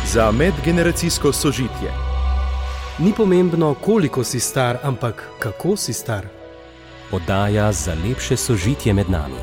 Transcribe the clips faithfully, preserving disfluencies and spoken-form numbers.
za medgeneracijsko sožitje. Ni pomembno, koliko si star, ampak kako si star. Oddaja za lepše sožitje med nami.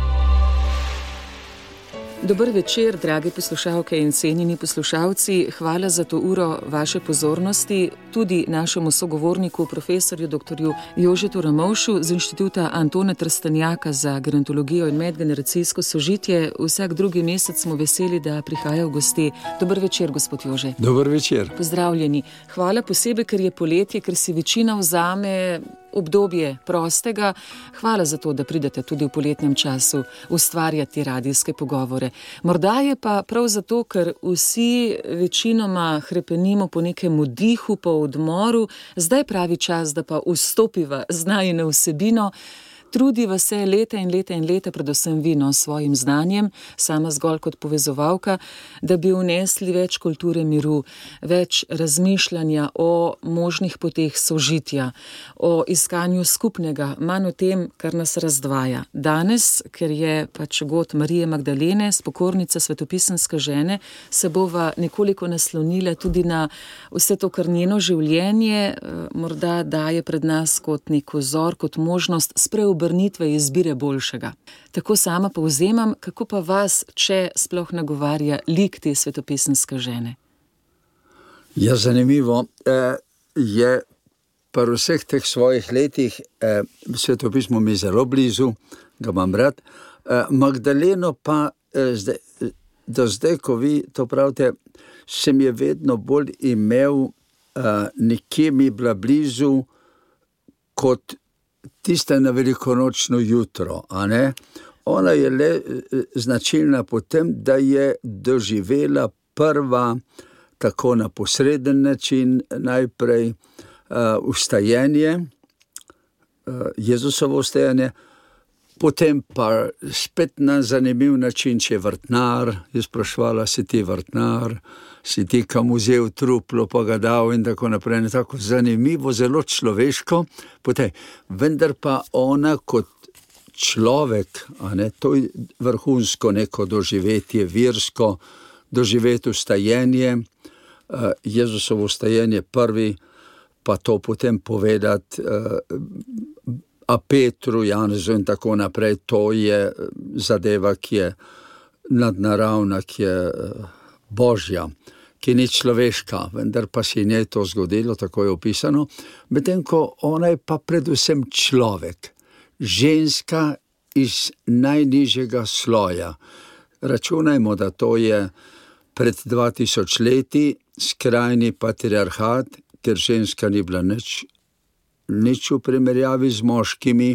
Dober večer, drage poslušalke in cenjeni poslušalci. Hvala za to uro vaše pozornosti, tudi našemu sogovorniku, profesorju doktorju Jožetu Ramovšu z Inštituta Antona Trstenjaka za gerontologijo in medgeneracijsko sožitje. Vsak drugi mesec smo veseli, da prihaja v gosti. Dober večer, gospod Jože. Dober večer. Pozdravljeni. Hvala posebej, ker je poletje, ker si večina vzame obdobje prostega. Hvala za to, da pridete tudi v poletnem času ustvarjati radijske pogovore. Morda je pa prav zato, ker vsi večinoma hrepenimo po nekem oddihu, po odmoru, zdaj pravi čas, da pa vstopiva z najino vsebino. Trudiva se leta in leta in leta, predvsem vi, no, s svojim znanjem, sama zgolj kot povezovalka, da bi vnesli več kulture miru, več razmišljanja o možnih poteh sožitja, o iskanju skupnega, manj o tem, kar nas razdvaja. Danes, ker je pač god Marije Magdalene, spokornica svetopisemske žene, se bova nekoliko naslonila tudi na vse to, kar njeno življenje morda daje pred nas kot nek vzor, kot možnost spreobrnitve obrnitve izbire boljšega. Tako sama povzemam, kako pa vas, če sploh nagovarja lik te svetopisemske žene? Ja, zanimivo eh, je pri vseh teh svojih letih, eh, svetopismo mi zelo blizu, ga imam rad, eh, Magdaleno pa eh, zdaj, do zdaj, ko vi to pravite, sem je vedno bolj imel, eh, nekje mi bila blizu kot tiste na velikonočno jutro, a ne? Ona je le značilna po tem, da je doživela prva, tako na posreden način, najprej uh, vstajenje, uh, Jezusovo vstajanje, potem pa spet na zanimiv način, če je vrtnar, je sprašvala, si ti vrtnar, si ti kam vzel truplo, pa ga dal in tako naprej, ne, tako zanimivo, zelo človeško, potem, vendar pa ona kot človek, a ne, to je vrhunsko neko doživetje, virsko, doživeti vstajenje, uh, Jezusovo vstajenje prvi, pa to potem povedati, uh, a Petru, Janezu in tako naprej, to je zadeva, ki je nadnaravna, ki je božja, ki ni človeška, vendar pa se je to zgodilo, tako je opisano, medtem ko ona je pa predvsem človek, ženska iz najnižjega sloja. Računajmo, da to je pred dva tisoč leti skrajni patriarhat, ker ženska ni bila nič, nič v primerjavi z moškimi,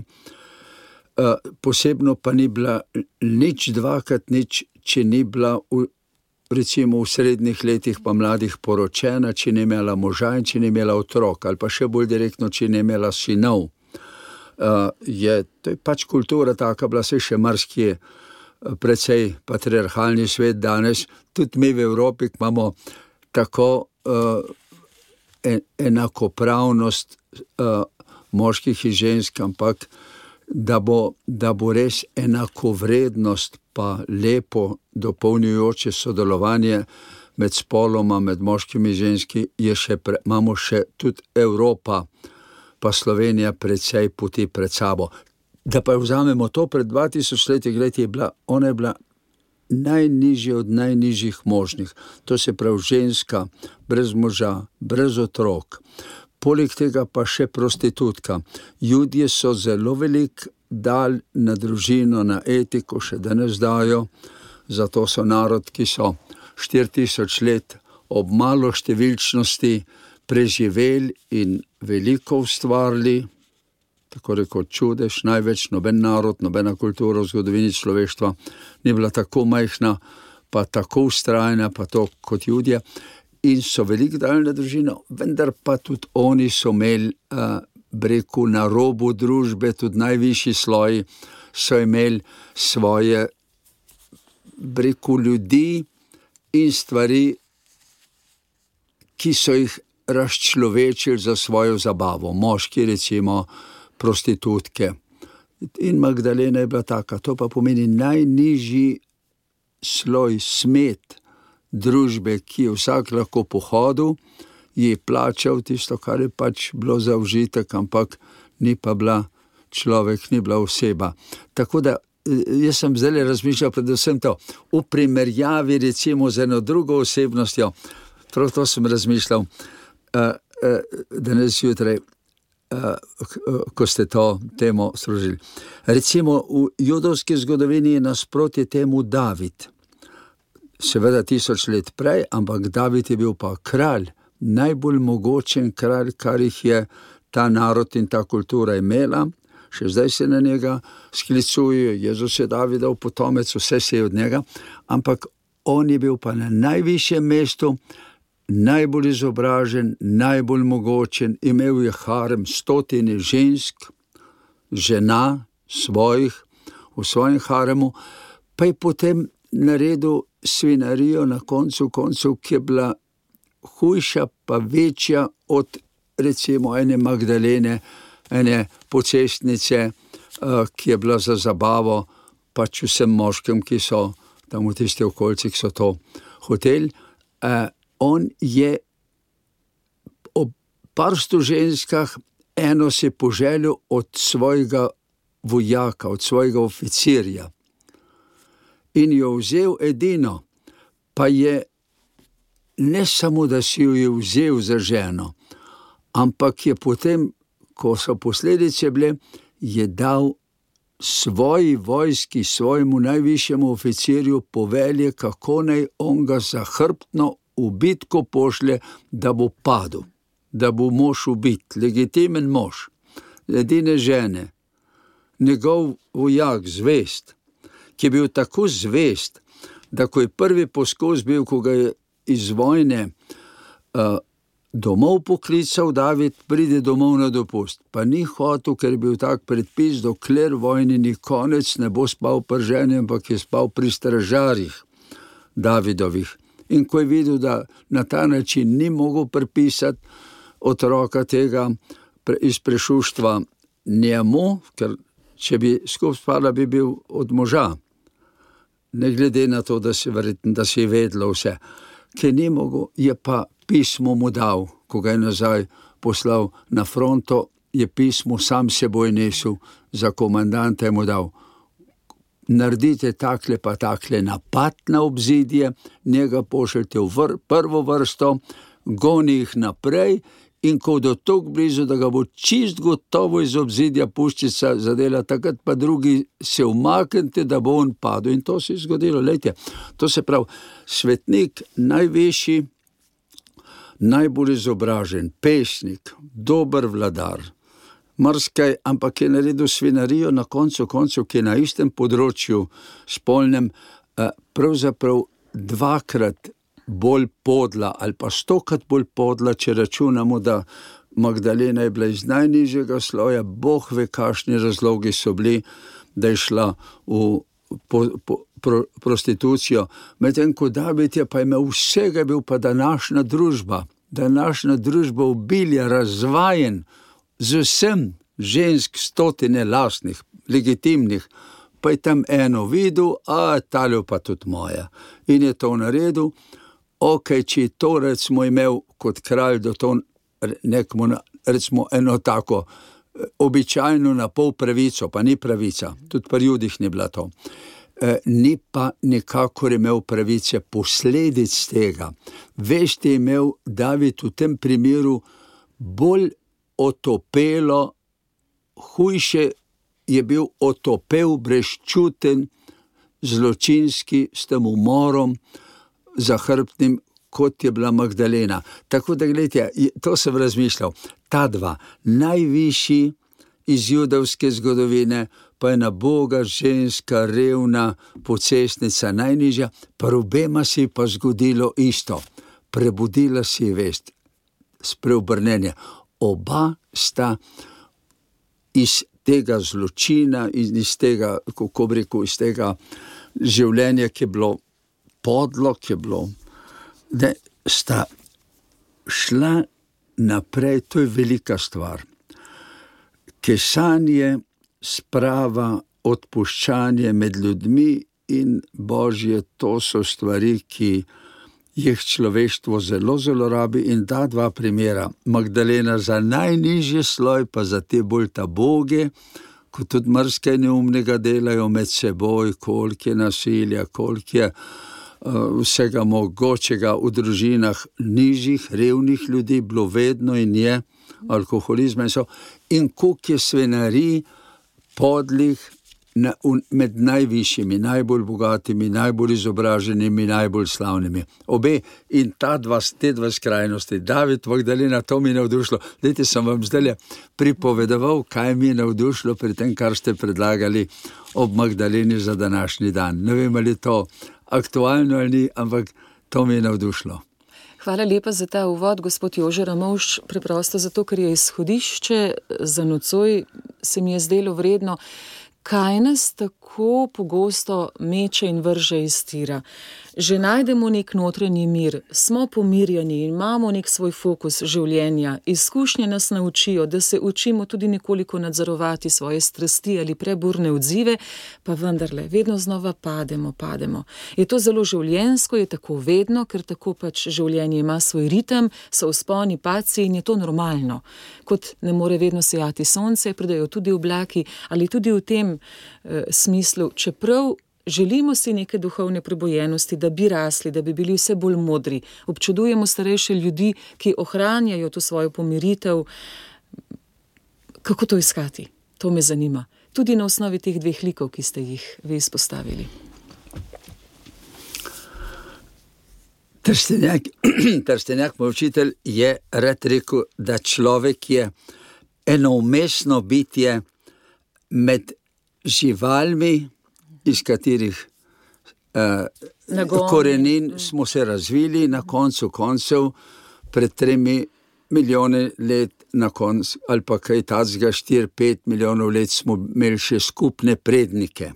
uh, posebno pa ni bila nič dvakrat nič, če ni bila v, recimo v srednjih letih pa mladih poročena, če ni imela moža in če ni imela otrok, ali pa še bolj direktno, če ni imela sinov. Uh, je, to je pač kultura taka, bila se še marsikje precej patriarhalni svet danes, tudi mi v Evropi imamo tako uh, en, enakopravnost Uh, moških in žensk, ampak da bo, da bo res enakovrednost pa lepo dopolnjujoče sodelovanje med spoloma, med moškimi in ženski, je še pre, imamo še tudi Evropa pa Slovenija precej poti pred sabo. Da pa vzamemo to pred dva tisoč leti, gledajte, je bila, ona je bila najnižja od najnižjih možnih. To se pravi ženska, brez moža, brez otrok. Poleg tega pa še prostitutka. Judje so zelo velik dal na družino, na etiko, še danes dajo, zato so narod, ki so štiri tisoč let ob malo številčnosti preživeli in veliko ustvarili, tako rekoč čudež, največ noben narod, nobena kultura v zgodovini človeštva ni bila tako majhna, pa tako vztrajna, pa to kot Judje. In so veliko dali na družino, vendar pa tudi oni so imeli, uh, breku, na robu družbe, tudi najvišji sloji so imeli svoje, breku, ljudi in stvari, ki so jih razčlovečili za svojo zabavo. Moški, recimo, prostitutke. In Magdalena je bila taka. To pa pomeni najnižji sloj, smet, družbe, ki je vsak lahko pohodil, je plačal tisto, kar je pač bilo za užitek, ampak ni pa bila človek, ni bila oseba. Tako da jaz sem zdaj razmišljal predvsem to, v primerjavi recimo z eno drugo osebnostjo, prav to sem razmišljal, uh, uh, danes jutraj, uh, ko ste to temo sprožili. Recimo v judovski zgodovini je nasprotje temu David. Seveda tisoč let prej, ampak David je bil pa kralj, najbolj mogočen kralj, kar jih je ta narod in ta kultura imela. Še zdaj se na njega sklicujejo, Jezus je Davidov potomec, vse se je od njega, ampak on je bil pa na najvišjem mestu, najbolj izobražen, najbolj mogočen, imel je harem stotine žensk, žena svojih, v svojem haremu, pa je potem naredil svinarijo na koncu koncev, ki je bila hujša pa večja od recimo ene Magdalene, ene pocestnice, ki je bila za zabavo pač vsem moškim, ki so tam v tiste okolici, ki so to hoteli. On je ob parstu ženskah eno si poželil od svojega vojaka, od svojega oficirja. In jo vzel edino, pa je ne samo, da si jo je vzel za ženo, ampak je potem, ko so posledice bile, je dal svoji vojski, svojemu najvišjemu oficirju povelje, kako naj on ga zahrbtno v bitko pošlje, da bo padel, da bo mož ubit, legitimen mož, edine žene, njegov vojak, zvest, ki je bil tako zvest, da ko je prvi poskus bil, ko ga je iz vojne uh, domov poklical, David pride domov na dopust, pa ni hotel, ker je bil tak predpis, dokler vojni ni konec, ne bo spal pri ženi, ampak je spal pri stražarjih Davidovih. In ko je videl, da na ta način ni mogel pripisati otroka tega iz prešuštva njemu, ker če bi skupaj spala, bi bil od moža, ne glede na to, da si, verjetno, da si vedelo vse. Ki ni mogel, je pa pismo mu dal, ko ga je nazaj poslal na fronto, je pismo sam seboj nesel, za komandanta je mu dal. Naredite takle pa takle napad na obzidje, njega pošljete v vr, prvo vrsto, goni jih naprej in ko do tok blizu, da ga bo čist gotovo iz obzidja puščica zadela, takrat pa drugi se umaknite, da bo on padel. In to se je zgodilo, lejte, to se pravi, svetnik, najvišji, najbolj izobražen, pesnik, dober vladar, marsikaj, ampak je naredil svinarijo na koncu koncev, ki je na istem področju spolnem, pravzaprav dvakrat bolj podla, ali pa stokrat bolj podla, če računamo, da Magdalena je bila iz najnižjega sloja, Bog ve, kakšni razlogi so bili, da je šla v po, po, pro, prostitucijo. Medtem ko David je pa imel vsega, bil pa današnja družba, današnja družba obilja, razvajen, z vsem žensk stotine lastnih, legitimnih, pa je tam eno videl, a tale pa tudi moja. In je to naredil. Ok, če to recimo imel kot kralj, da to nekomu, recimo eno tako običajno na pol pravico, pa ni pravica, tudi pri Judih ni bila to, e, ni pa nekakor imel pravice posledic tega. Veš, je imel David v tem primeru bolj otopelo, hujše je bil otopel, brezčuten, zločinski, s tem umorom, zahrbtnim, kot je bila Magdalena. Tako da, gledajte, to sem razmišljal, ta dva, najvišji iz judovske zgodovine, pa je na Boga ženska, revna, pocestnica, najnižja, pa obema si pa zgodilo isto. Prebudila si vest, spreobrnenje. Oba sta iz tega zločina, iz tega, kako bi rekel, iz tega življenja, ki je bilo podlo, ki je bilo, da sta šla naprej, to je velika stvar. Kesanje, sprava, odpuščanje med ljudmi in Božje, to so stvari, ki jih človeštvo zelo, zelo rabi in ta dva primera. Magdalena za najnižji sloj, pa za te bolj ta boge, ko tudi marsikaj neumnega delajo med seboj, koliko je nasilja, koliko je uh, vsega mogočega v družinah nižjih, revnih ljudi, bilo vedno in je, alkoholizma in so, in koliko je svenarij, podlih, Na, un, med najvišjimi, najbolj bogatimi, najbolj izobraženimi, najbolj slavnimi. Obe in ta dva, te dva skrajnosti, David, Magdalena, to mi je navdušilo. Dajte, sem vam zdaj pripovedoval, kaj mi je navdušilo pri tem, kar ste predlagali ob Magdaleni za današnji dan. Ne vem, ali je to aktualno ali ni, ampak to mi je navdušilo. Hvala lepa za ta uvod, gospod Jože Ramovš, preprosto zato, ker je izhodišče za nocoj, se mi je zdelo vredno. Kaj nas tako pogosto meče in vrže iz tira? Že najdemo nek notranji mir, smo pomirjeni in imamo nek svoj fokus življenja. Izkušnje nas naučijo, da se učimo tudi nekoliko nadzorovati svoje strasti ali preburne odzive, pa vendarle, vedno znova pademo, pademo. Je to zelo življenjsko, je tako vedno, ker tako pač življenje ima svoj ritem, so vzponi, padci in je to normalno. Kot ne more vedno sijati sonce, pridejo tudi oblaki ali tudi v tem eh, smislu, čeprav želimo si neke duhovne prebojenosti, da bi rasli, da bi bili vse bolj modri. Občudujemo starejše ljudi, ki ohranjajo to svojo pomiritev. Kako to iskati? To me zanima. Tudi na osnovi teh dveh likov, ki ste jih vi izpostavili. Trstenjak, Trstenjak, moj učitelj, je rad rekel, da človek je enoumestno bitje med živalmi, iz katerih uh, korenin smo se razvili na koncu koncev pred tremi milijoni let na koncu, ali pa kaj tacga, štiri, pet milijonov let smo imeli še skupne prednike.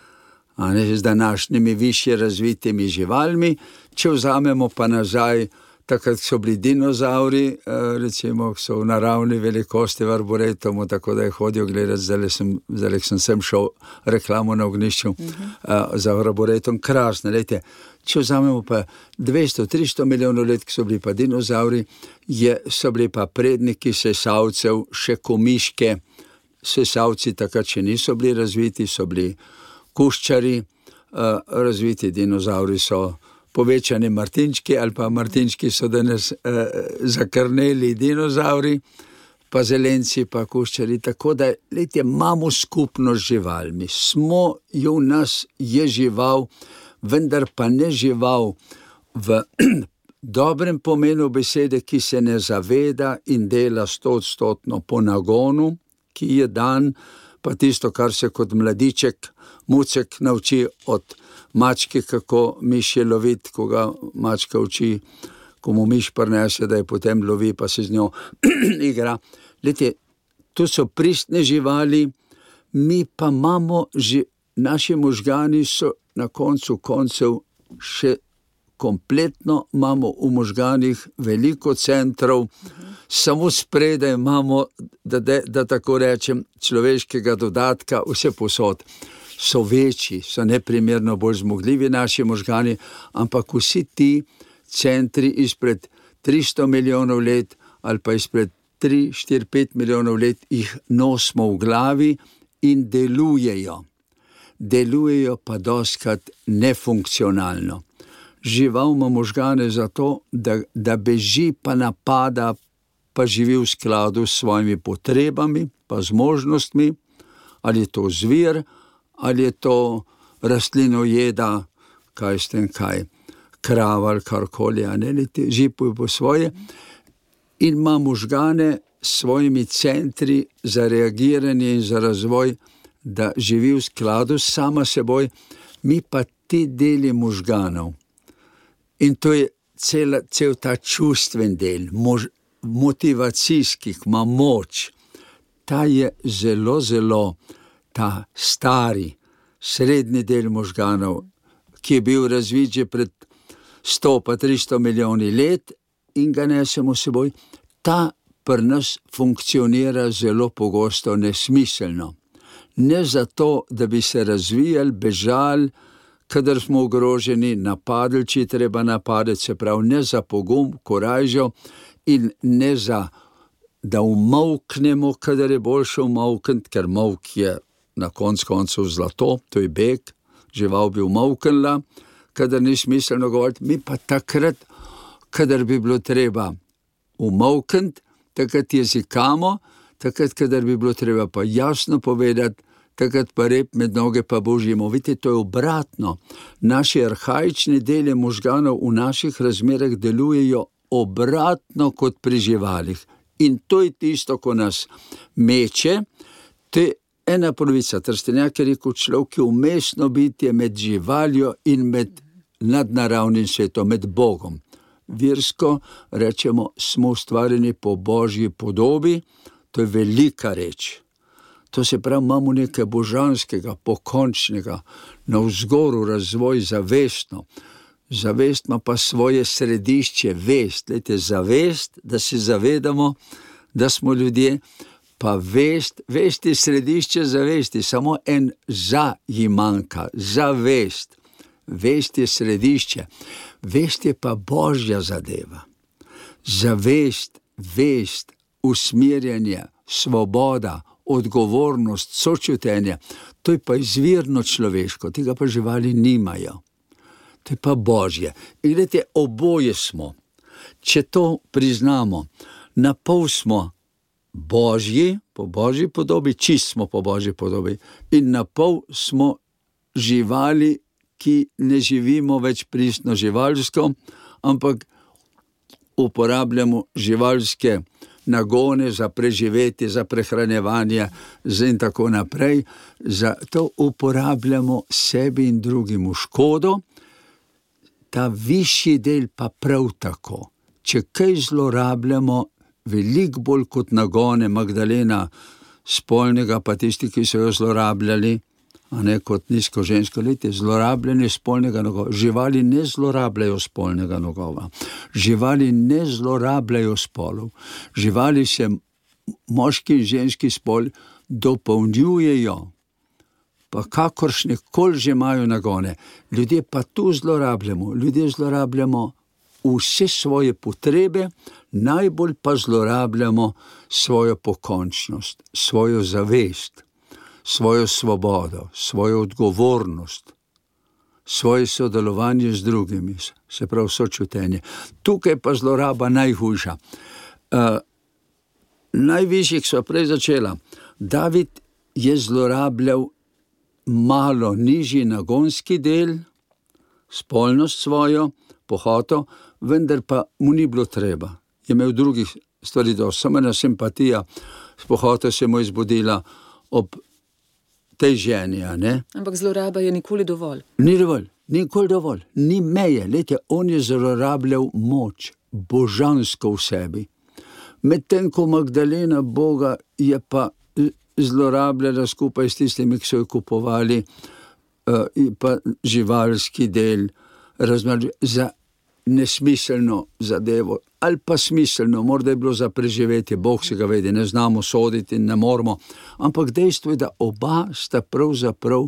A ne, z današnjimi višje razvitimi živalmi, če vzamemo pa nazaj, takrat so bili dinozauri, recimo, so v naravni velikosti v arboretumu, tako da je hodijo gledati, zdaj sem, zdaj sem sem šel reklamo na Ognjišču uh-huh. za arboretum, krasne, lejte. Če vzamemo pa dvesto, tristo milijonov let, ki so bili pa dinozauri, je, so bili pa predniki sesalcev, še komiške, sesalci takrat še niso bili razviti, so bili kuščari, uh, razviti dinozauri so povečani martinčki, ali pa martinčki so danes uh, zakrneli dinozauri, pa zelenci, pa kuščari, tako da, lejte, imamo skupno z živalmi. Smo, jo v nas je žival, vendar pa ne žival v dobrem pomenu besede, ki se ne zaveda in dela stoodstotno po nagonu, ki je dan, pa tisto, kar se kot mladiček, mucek nauči od mačke, kako miš je loviti, ko ga mačka uči, ko mu miš prinese, da je potem lovi, pa se z njo igra. Lejte, to so pristne živali, mi pa imamo, že, naši možgani so na koncu koncev še kompletno, imamo v možganih veliko centrov, samo spredaj imamo, da, da, da tako rečem, človeškega dodatka, vse posod. So večji, so neprimerno bolj zmogljivi naši možgani, ampak vsi ti centri izpred tristo milijonov let ali pa izpred tri, štiri, pet milijonov let jih nosimo v glavi in delujejo. Delujejo pa dostikrat nefunkcionalno. Žival ima možgane zato, da, da beži pa napada, pa živi v skladu s svojimi potrebami, pa z možnostmi, ali je to zvir, ali je to rastlinojeda, kaj s tem kaj, krava ali karkoli, a ne, žipuj po svoje, in ima možgane s svojimi centri za reagiranje in za razvoj, da živi v skladu s sama seboj, mi pa ti deli možganov. In to je cel, cel ta čustven del, mož, motivacijski, ki ima moč, ta je zelo, zelo ta stari, srednji del možganov, ki je bil razvit že pred sto pa tristo milijoni let in ga nesemo seboj, ta pri nas funkcionira zelo pogosto nesmiselno. Ne zato, da bi se razvijali, bežali, kadar smo ogroženi, napadli, če treba napadati, se pravi, ne za pogum, korajžo in ne za, da umolknemo, kadar je boljše umolkniti, ker molk je na konc koncev zlato, to je beg, žival bi umolknila, kadar ni smiselno govoriti, mi pa takrat, kadar bi bilo treba umolkniti, takrat jezikamo, takrat, kadar bi bilo treba pa jasno povedati, takrat pa rep med noge pa božjimo. Vidite, to je obratno. Naši arhaični deli možganov v naših razmerah delujejo obratno kot pri živalih. In to je tisto, ko nas meče, to je ena polovica. Trstenjak je rekel, človek je umestno bitje med živaljo in med nadnaravnim svetom, med Bogom. Virsko rečemo, smo ustvarjeni po božji podobi, to je velika reč. To se pravi, imamo nekaj božanskega, pokončnega, navzgoru razvoj zavestno. Zavest ima pa svoje središče, vest. Lejte, zavest, da se zavedamo, da smo ljudje, pa vest, vest je središče zavesti, samo en za ji manjka, zavest. Vest je središče, vest je pa božja zadeva. Zavest, vest, usmerjanje, svoboda, odgovornost, sočutenje, to je pa izvirno človeško, tega pa živali nimajo. To je pa božje. In gledajte, oboje smo. Če to priznamo, na pol smo božji, po božji podobi, čist smo po božji podobi, in na pol smo živali, ki ne živimo več pristno živalsko, ampak uporabljamo živalske nagone za preživetje, za prehranjevanje in tako naprej. Zato uporabljamo sebi in drugim v škodo, ta višji del pa prav tako. Če kaj zlorabljamo, veliko bolj kot nagone Magdalena spolnega, pa tisti, ki so jo zlorabljali, a ne kot nizko žensko, lejte, zlorabljanje spolnega nogova. Živali ne zlorabljajo spolnega nogova. Živali ne zlorabljajo spolov. Živali se, moški in ženski spol, dopolnjujejo, pa kakoršne kol že imajo nagone. Ljudje pa tu zlorabljamo. Ljudje zlorabljamo vse svoje potrebe, najbolj pa zlorabljamo svojo pokončnost, svojo zavest, svojo svobodo, svojo odgovornost, svoje sodelovanje z drugimi, se pravi sočutenje. Tukaj pa zloraba najhujša. Uh, najvišjih sva prej začela. David je zlorabljal malo nižji nagonski del, spolnost svojo, pohoto, vendar pa mu ni bilo treba. Je imel drugih stvari, da samo ena simpatija, pohota se mu izbudila ob tej ženi, a ne? Ampak zloraba je nikoli dovolj. Ni dovolj, nikoli dovolj, ni meje. Lejte, on je zlorabljal moč, božansko v sebi. Medtem ko Magdalena Boga je pa zlorabljala skupaj s tistimi, ki so jo kupovali, uh, in pa živalski del, razmer, za nesmiselno zadevo, ali pa smiselno, morda je bilo za preživetje, Bog se ga vedi, ne znamo soditi in ne moramo, ampak dejstvo je, da oba sta pravzaprav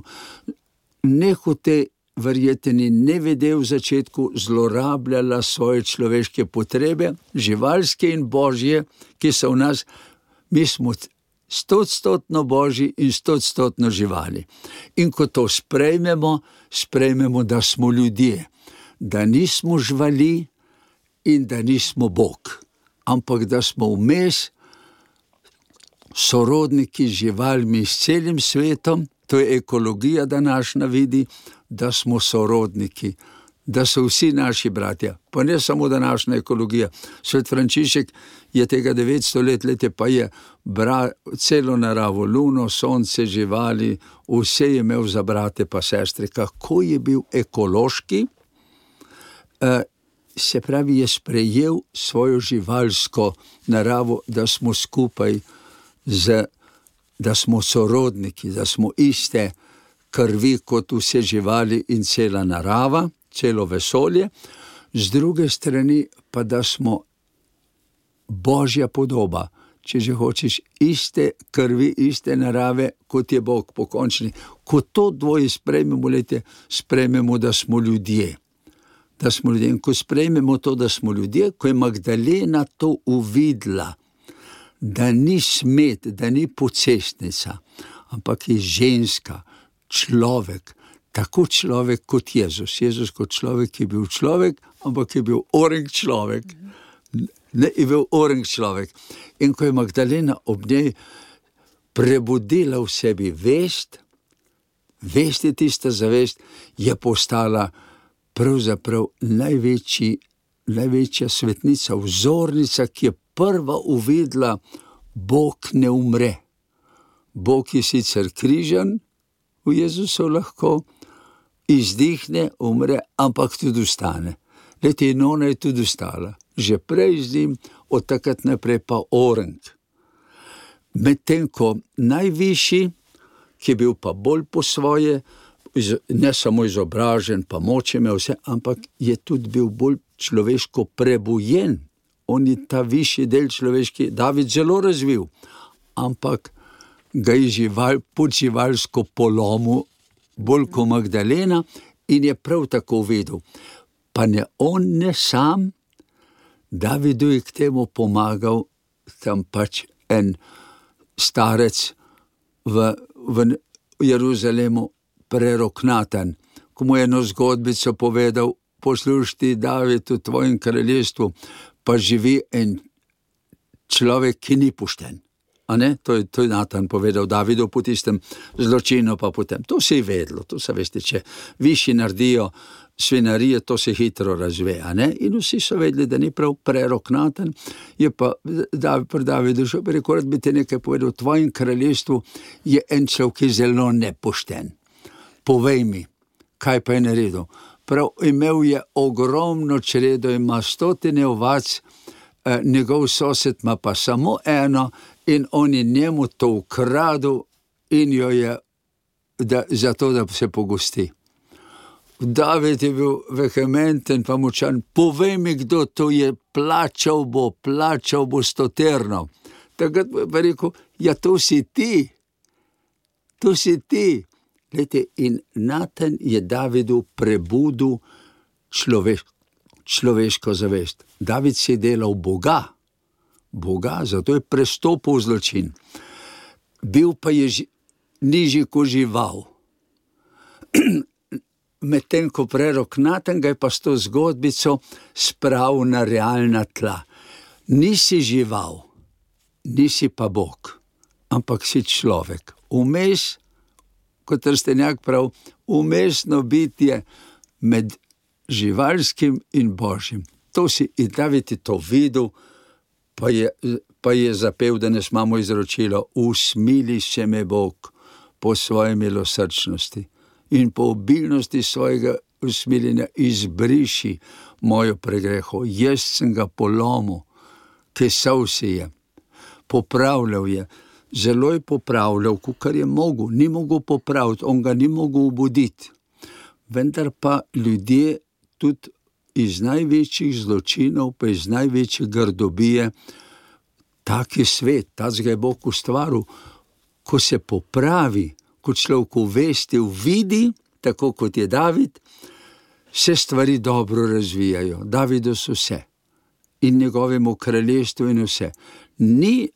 nehote verjetni, ne vede v začetku, zlorabljala svoje človeške potrebe, živalske in božje, ki so v nas, mi smo stotstotno božji in stotstotno živali. In ko to sprejmemo, sprejmemo, da smo ljudje, da nismo živali in da nismo Bog, ampak da smo vmes sorodniki z živalmi s celim svetom, to je ekologija današnja vidi, da smo sorodniki, da so vsi naši bratja, pa ne samo današnja ekologija. Svet Frančišek je tega devetsto let, lete pa je bra, celo naravo, luno, sonce, živali, vse je imel za brate pa sestre. Kako je bil ekološki, uh, se pravi, je sprejel svojo živalsko naravo, da smo skupaj, z, da smo sorodniki, da smo iste krvi kot vse živali in cela narava, celo vesolje, z druge strani pa, da smo božja podoba, če že hočeš, iste krvi, iste narave, kot je Bog pokončni. Ko to dvoje sprejmemo, lejte, sprejmemo, da smo ljudje. Da smo ljudje. In ko sprejmemo to, da smo ljudje, ko je Magdalena to uvidela, da ni smet, da ni pocestnica, ampak je ženska, človek, tako človek kot Jezus. Jezus kot človek je bil človek, ampak je bil oreng človek. Ne, je bil oreng človek. In ko je Magdalena ob njej prebudila v sebi vest, vest je tista zavest, je postala pravzaprav največji, največja svetnica, vzornica, ki je prva uvidela, Bog ne umre. Bog je sicer križan, v Jezusu lahko izdihne, umre, ampak tudi ustane. Leti, in ona je tudi ustala. Že prej z njim, od takrat naprej pa oreng. Medtem ko najvišji, ki je bil pa bolj po svoje, ne samo izobražen, pa moč imel vse, ampak je tudi bil bolj človeško prebujen. On je ta višji del človeški, David zelo razvil, ampak ga je žival, podživalsko polomil, bolj kot Magdalena, in je prav tako vedel. Pa ne on, ne sam, Davidu je k temu pomagal tam pač en starec v, v Jeruzalemu, preroknatan, ko mu je eno zgodbico povedal, poslušaj, David, v tvojem kraljestvu pa živi en človek, ki ni pošten. A ne? To je, to je Natan povedal Davidu po tistem zločinu, pa potem. To se je vedlo, to se veste, če višji naredijo svinarije, to se hitro razve, a ne? In vsi so vedeli, da ni prav preroknaten, je pa pri Davidu šel, bi rekel, bi te nekaj povedal, v tvojem kraljestvu je en človek, ki je zelo nepošten. Povej mi, kaj pa je naredil. Prav imel je ogromno čredo, ima stotine ovac, eh, njegov sosed ima pa samo eno, in on je njemu to ukradel in jo je da, zato, da se pogosti. David je bil vehementen pa močan, povej mi, kdo to je, plačal bo, plačal bo stoterno. Takrat pa rekel, ja, to si ti, to si ti. Glejte, in Natan je Davidu prebudil človeš, človeško zavest. David si je delal Boga, Boga, zato je prestopil zločin. Bil pa je ži, nižji kot žival. Medtem ko preroknaten, ga je pa s to zgodbico spravil na realna tla. Nisi žival, nisi pa Bog, ampak si človek. Vmes, kot Trstenjak prav, vmesno bitje med živalskim in Božjim. To si, in David je to videl, pa je, pa je zapel, da nas imamo izročilo, usmili se me Bog po svoje milosrčnosti in po obilnosti svojega usmiljenja izbriši mojo pregreho. Jaz sem ga polomil, kesal se je, popravljal je, zelo je popravljal, kar je mogel, ni mogel popraviti, on ga ni mogel obuditi. Vendar pa ljudje tudi iz največjih zločinov, pa iz največje grdobije, tak je svet, tacga je Bog ustvaril, ko se popravi, ko človek v vesti vidi, tako kot je David, se stvari dobro razvijajo. Davidu so vse in njegovemu kraljestvu in vse. Ni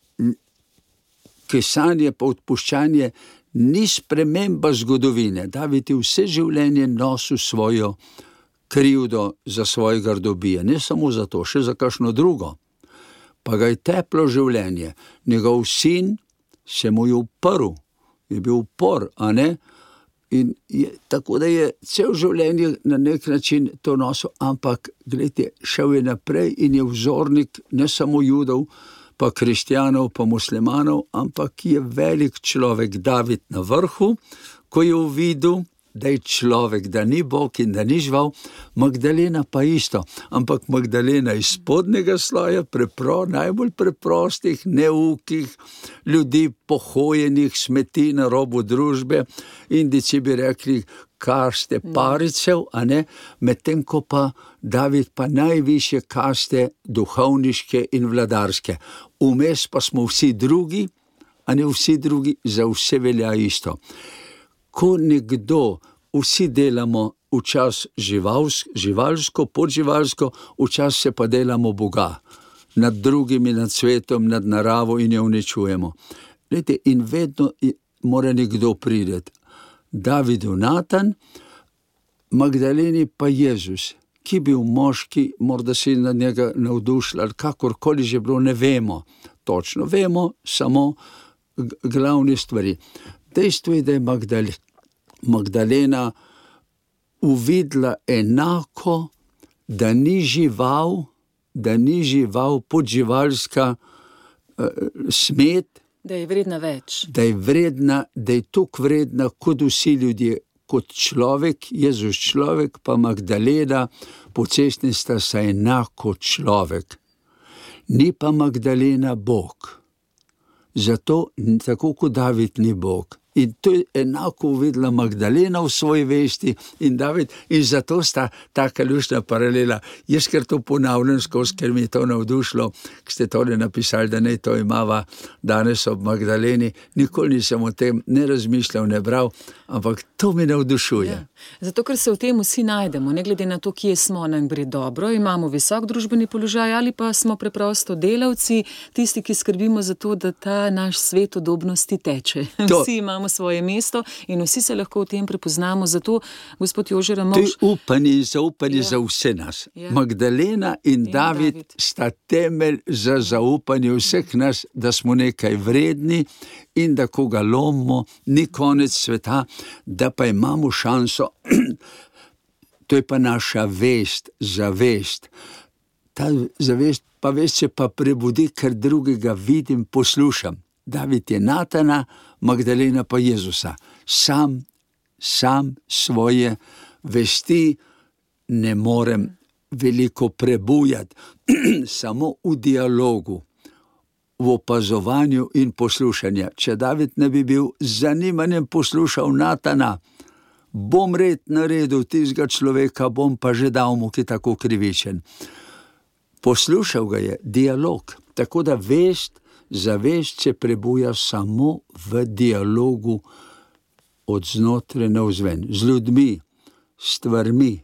kesanje pa odpuščanje, ni sprememba zgodovine. David je vse življenje nosil svojo krivdo za svoje grdobije, ne samo za to, še za kakšno drugo. Pa ga je teplo življenje. Njegov sin se mu je uprl, je bil upor, a ne? In je, tako da je cel življenje na nek način to nosil, ampak gledajte, šel je naprej in je vzornik ne samo Judov, pa kristjanov, pa muslimanov, ampak je velik človek, David na vrhu, ko je uvidel, da je človek, da ni Bog in da ni žival. Magdalena pa isto, ampak Magdalena iz spodnjega sloja, prepro, najbolj preprostih, neukih ljudi, pohojenih, smeti na robu družbe, Indijci bi rekli, kaste paricev, a ne, medtem ko pa David pa najvišje kaste duhovniške in vladarske. Vmes pa smo vsi drugi, a ne vsi drugi, za vse velja isto. Ko nekdo, vsi delamo včas živalsko, živalsko, podživalsko, včas se pa delamo Boga. Nad drugimi, nad svetom, nad naravo in jo uničujemo. Glejte, in vedno mora nekdo priti. Davidu Natan, Magdaleni pa Jezus, ki bil moški, morda si na njega navdušil, ali kakorkoli že bilo, ne vemo. Točno vemo samo glavne stvari. Dejstvo je, da je Magdalena, Magdalena uvidela enako, da ni žival, da ni žival podživalska uh, smet, da je vredna več. Da je vredna, da je toliko vredna kot vsi ljudje, kot človek, Jezus človek, pa Magdalena, pocestni sta se enako človek. Ni pa Magdalena Bog. Zato, tako kot David ni Bog. In to je enako uvidela Magdalena v svoji vesti in David, in zato sta taka luštna paralela. Jaz ker to ponavljam skozi, ker mi je to navdušilo, ki ste tole napisali, da ne to imava danes ob Magdaleni. Nikoli nisem o tem ne razmišljal, ne bral, ampak to mi navdušuje. Ja. Zato, ker se v tem vsi najdemo, ne glede na to, kje smo, nam gre dobro, imamo visok družbeni položaj ali pa smo preprosto delavci, tisti, ki skrbimo za to, da ta naš svet udobnosti teče. To. Vsi imamo svoje mesto in vsi se lahko v tem prepoznamo. Zato, gospod Jože Ramovš... To je upanje in zaupanje ja. za vse nas. Ja. Magdalena in, in David, David sta temelj za zaupanje vseh nas, da smo nekaj vredni in da ko ga lomimo, ni konec sveta, da pa imamo šanso. To je pa naša vest, zavest. Ta zavest pa vest se pa prebudi, ker drugega vidim, poslušam. David je Natana, Magdalena pa Jezusa. Sam, sam svoje vesti ne morem veliko prebujati. Samo v dialogu, v opazovanju in poslušanju. Če David ne bi bil z zanimanjem poslušal Natana, bom red naredil tistega človeka, bom pa že dal mu, ki je tako krivičen. Poslušal ga je, dialog. Tako da vest, zavest se prebuja samo v dialogu od znotraj navzven, z ljudmi, s stvarmi,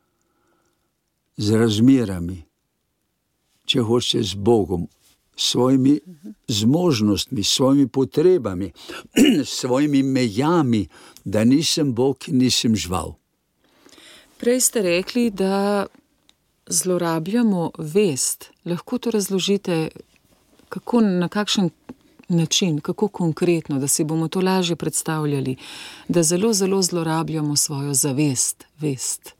z razmerami, če hoče z Bogom, s svojimi zmožnostmi, s svojimi potrebami, s svojimi mejami, da nisem Bog in nisem žival. Prej ste rekli, da zlorabljamo vest. Lahko to razložite, kako, na kakšen način, kako konkretno, da si bomo to lažje predstavljali, da zelo, zelo zlorabljamo svojo zavest, vest.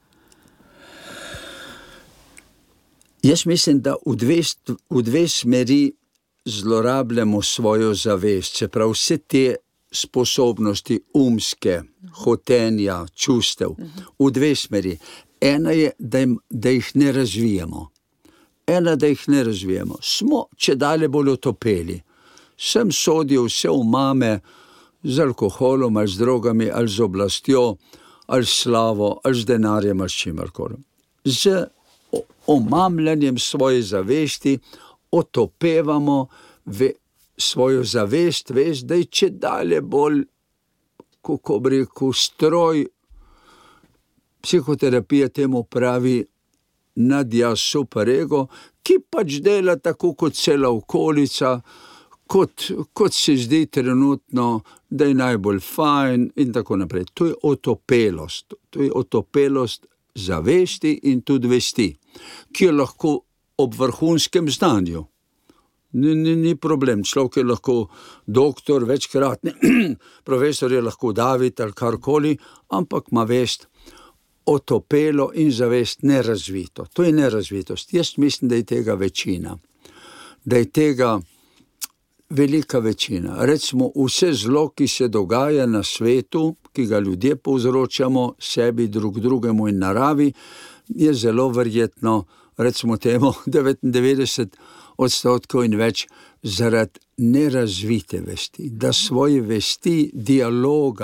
Jaz mislim, da v dve, v dve smeri zlorabljamo svojo zavest, se pravi vse te sposobnosti umske, hotenja, čustev, v dve smeri. Ena je, da, jim, da jih ne razvijemo. Ena, da jih ne razvijemo. Smo če dalje bolj otopeli. Sem sodijo vse umame z alkoholom, ali z drogami, ali z oblastjo, ali s slavo, ali z denarjem, ali s čimarkoli. Z omamljanjem svoje zavesti otopevamo ve, svojo zavest, vest, da je če dalje bolj, kako bi rekel, stroj. Psihoterapija temu pravi nadjaz superego, ki pač dela tako kot cela okolica, kot, kot se zdi trenutno, da je najbolj fajn in tako naprej. To je otopelost, to je otopelost zavesti in tudi vesti, ki je lahko ob vrhunskem znanju. Ni, ni, ni problem, človek je lahko doktor, večkratni, profesor je lahko David ali karkoli, ampak ima vest otopelo in zavest nerazvito. To je nerazvitost. Jaz mislim, da je tega večina. Da je tega velika večina. Recimo, vse zlo, ki se dogaja na svetu, ki ga ljudje povzročamo sebi, drug drugemu in naravi, je zelo verjetno, recimo temu, devetindevetdeset odstotkov in več zaradi nerazvite vesti. Da svoje vesti, dialoga,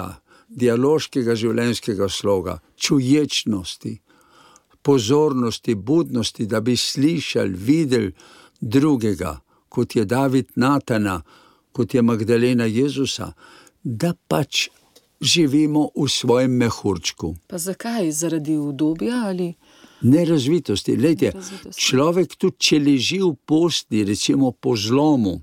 dialoškega življenjskega sloga, čuječnosti, pozornosti, budnosti, da bi slišali, videli drugega, kot je David Natana, kot je Magdalena Jezusa, da pač živimo v svojem mehurčku. Pa zakaj? Zaradi udobja ali? Nerazvitosti. Lejte, Nerazvitosti. Človek tudi, če leži v postelji, recimo po zlomu,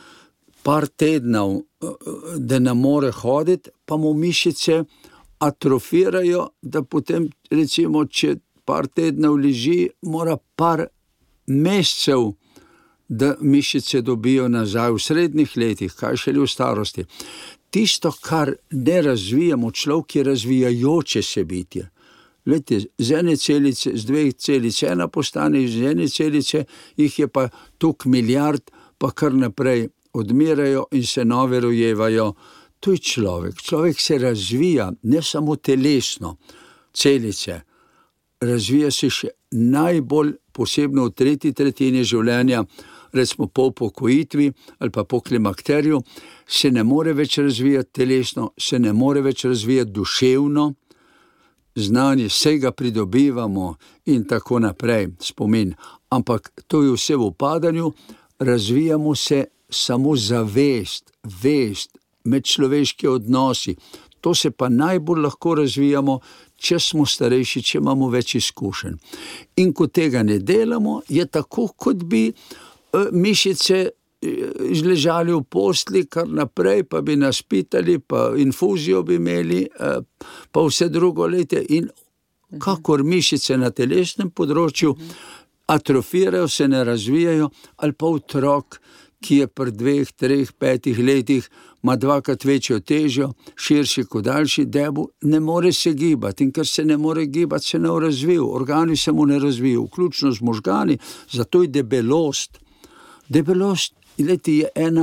par tednov, da ne more hoditi, pa mu mišice atrofirajo, da potem, recimo, če par tednov leži, mora par mesecev, da mišice dobijo nazaj v srednjih letih, kaj šele v starosti. Tisto, kar ne razvijamo, človek je razvijajoče se bitje. Glejte, z ene celice, z dveh celic ena postane, z ene celice jih je pa toliko milijard, pa kar naprej odmirajo in se nove rojevajo. To je človek. Človek se razvija, ne samo telesno, celice. Razvija se še najbolj posebno v tretji tretjini življenja, recimo po upokojitvi ali pa po klimakterju, se ne more več razvijati telesno, se ne more več razvijati duševno, znanje, vse ga pridobivamo in tako naprej, spomin. Ampak to je vse v upadanju, razvijamo se samo zavest, vest, medčloveški odnosi. To se pa najbolj lahko razvijamo, če smo starejši, če imamo več izkušenj. In ko tega ne delamo, je tako, kot bi e, mišice izležali v postli, kar naprej, pa bi nas pitali, pa infuzijo bi imeli, e, pa vse drugo, lejte, in kakor mišice na telesnem področju atrofirajo, se ne razvijajo, ali pa otrok, ki je pri dveh, treh, petih letih, ima dvakrat večjo težo, širši kot daljši debu, ne more se gibati. In ker se ne more gibati, se ne razvil. Organi se mu ne razvijo, vključno z možgani, zato je debelost. Debelost, leti, je ena,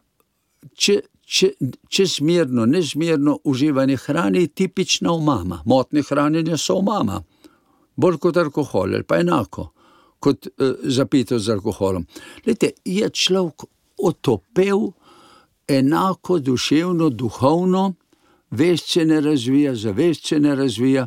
če, če, čezmerno, nezmerno uživanje hrane je tipična omama. Motnje hranjenja so omama. Bolj kot alkohol, ali pa enako kot eh, zapitost z alkoholom. Lejte, je človek otopel enako duševno, duhovno, vest se ne razvija, zavest se ne razvija,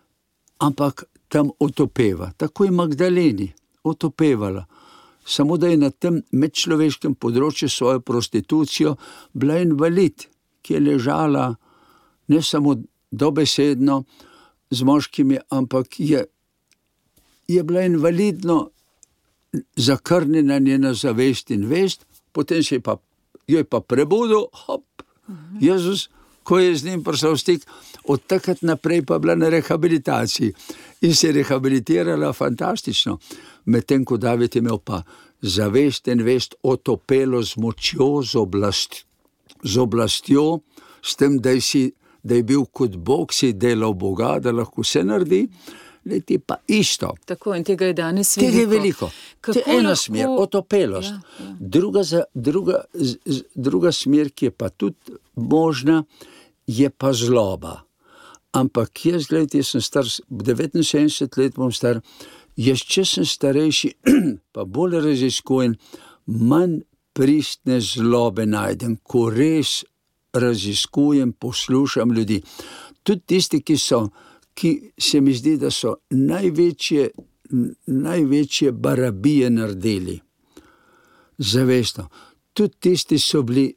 ampak tam otopeva. Tako je Magdaleni otopevala. Samo da je na tem medčloveškem področju svojo prostitucijo bila invalid, ki je ležala ne samo dobesedno z moškimi, ampak je je bila invalidno zakrnjena njena zavest in vest, potem se je pa, jo je pa prebudil, hop, Jezus, ko je z njim prišel v stik, od takrat naprej pa bila na rehabilitaciji in se je rehabilitirala fantastično, medtem ko David je imel pa zavest in vest otopelo z močjo, z, oblast, z oblastjo, s tem, da je, si, da je bil kot Bog, si delal Boga, da lahko vse naredi. Leti pa isto. Tako, in tega je danes veliko. Tega je veliko. To je ena lahko... smer, otopelost. Ja, ja. Druga, za, druga, z, z, druga smer, ki je pa tudi možna, je pa zloba. Ampak jaz, gledajte, jaz sem star, devetinsedemdeset let bom star, jaz, če sem starejši, pa bolj raziskujem, manj pristne zlobe najdem, ko res raziskujem, poslušam ljudi. Tudi tisti, ki so ki se mi zdi, da so največje, največje barabije naredili. Zavestno. Tudi tisti so bili,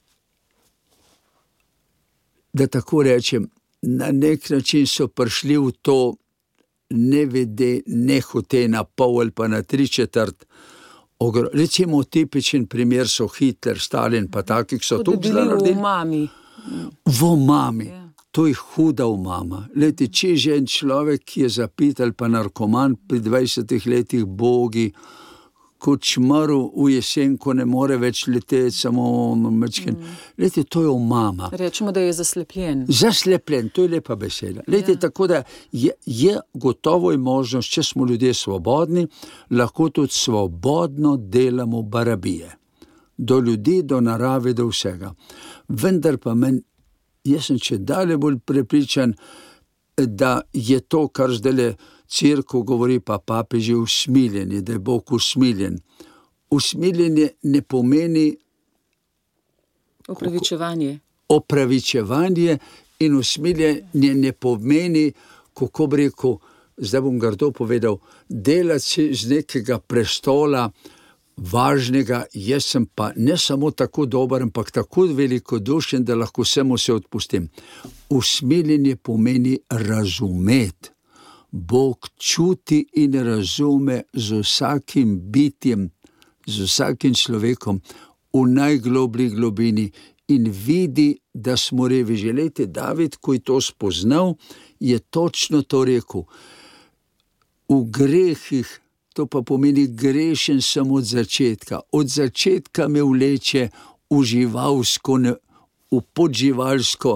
da tako rečem, na nek način so prišli v to nevede, nehote na pol ali pa na tri četrt. Recimo tipičen primer so Hitler, Stalin, pa takih so tudi zelo naredili. V omami. V omami. Ja. To je huda umama. Leti, če že en človek, ki je zapit ali pa narkoman pri dvajsetih letih, bogi, kot čmaru v jesen, ko ne more več leteti, samo mečken. Mm. Leti, to je umama. Rečemo, da je zaslepljen. Zaslepljen, to je lepa beseda. Leti, ja. Tako da je, je gotovo je možnost, če smo ljudje svobodni, lahko tudi svobodno delamo barabije. Do ljudi, do narave, do vsega. Vendar pa meni, jaz sem če dalje bolj prepričan, da je to, kar zdaj cerkev govori, pa papeži, usmiljenje, da je Bog usmiljen. Usmiljenje ne pomeni opravičevanje. Opravičevanje In usmiljenje ne pomeni, kako bi rekel, zdaj bom grdo povedal, delati si z nekega prestola važnega, jaz sem pa ne samo tako dober, ampak tako velikodušen, da lahko vsemu se odpustim. Usmiljenje pomeni razumeti. Bog čuti in razume z vsakim bitjem, z vsakim človekom v najgloblji globini in vidi, da smo revi. Želite, David, ko je to spoznal, je točno to rekel. V grehih, to pa pomeni grešen sem od začetka. Od začetka me vleče v živalsko, v podživalsko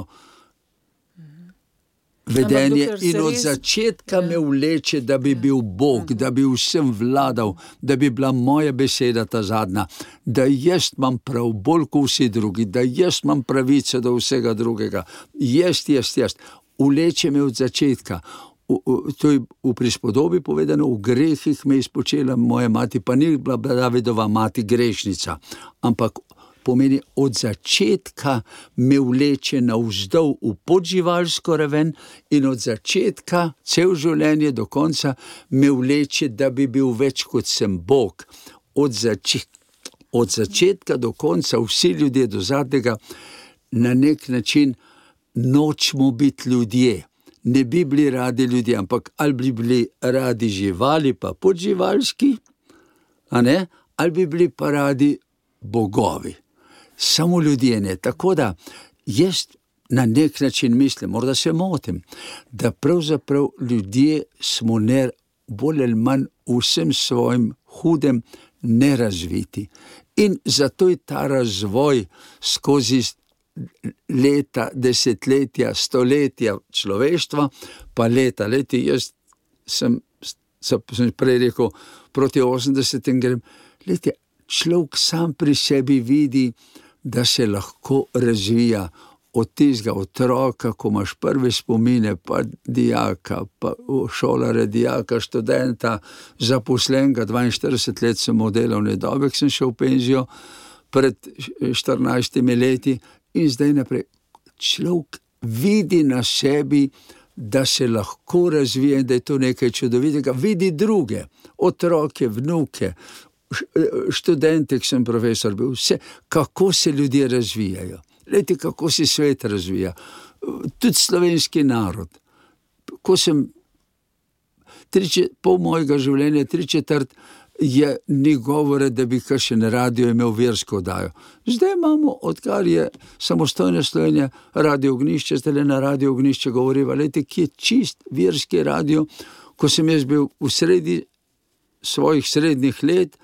vedenje in od začetka me vleče, da bi bil Bog, da bi vsem vladal, da bi bila moja beseda ta zadnja, da jaz imam prav bolj kot vsi drugi, da jaz imam pravico do vsega drugega. Jaz, jaz, jaz. Vleče me od začetka. V, v, to je v prispodobi povedano, v grehih me je izpočela moja mati, pa ni bila Davidova mati grešnica, ampak pomeni od začetka me vleče navzdol v podživalsko raven in od začetka, cel življenje do konca, me vleče, da bi bil več kot sem Bog. Od, zač od začetka do konca, vsi ljudje do zadnjega, na nek način nočemo biti ljudje. Ne bi bili radi ljudje, ampak ali bi bili radi živali pa podživalski, a ne? Ali bi bili pa radi bogovi. Samo ljudje ne. Tako da jaz na nek način mislim, morda se motim, da pravzaprav ljudje smo ne, bolj ali manj vsem svojim hudem nerazviti. In zato je ta razvoj skozi leta, desetletja, stoletja človeštva, pa leta, leti, jaz sem, sem prej rekel, proti osemdesetim grem, leti, človek sam pri sebi vidi, da se lahko razvija od tistega otroka, ko imaš prve spomine, pa dijaka, pa šolare, dijaka, študenta, zaposlenega, dvainštirideset let sem v delovni dobi, sem šel v penzijo pred štirinajstimi leti in zdaj naprej. Človek vidi na sebi, da se lahko razvija in da je to nekaj čudovitega. Vidi druge, otroke, vnuke, študente, ki sem profesor bil, vse, kako se ljudje razvijajo. Glejte, kako se svet razvija. Tudi slovenski narod. Ko sem, tri, pol mojega življenja, tri četrt, je ni govore, da bi kakšen radio imel versko oddajo. Zdaj imamo, odkar je samostojna Slovenija, Radio Ognjišče, zdaj na Radio Ognjišče govoriva, glejte, ki je čist verski radio. Ko sem jaz bil v sredi svojih srednjih let,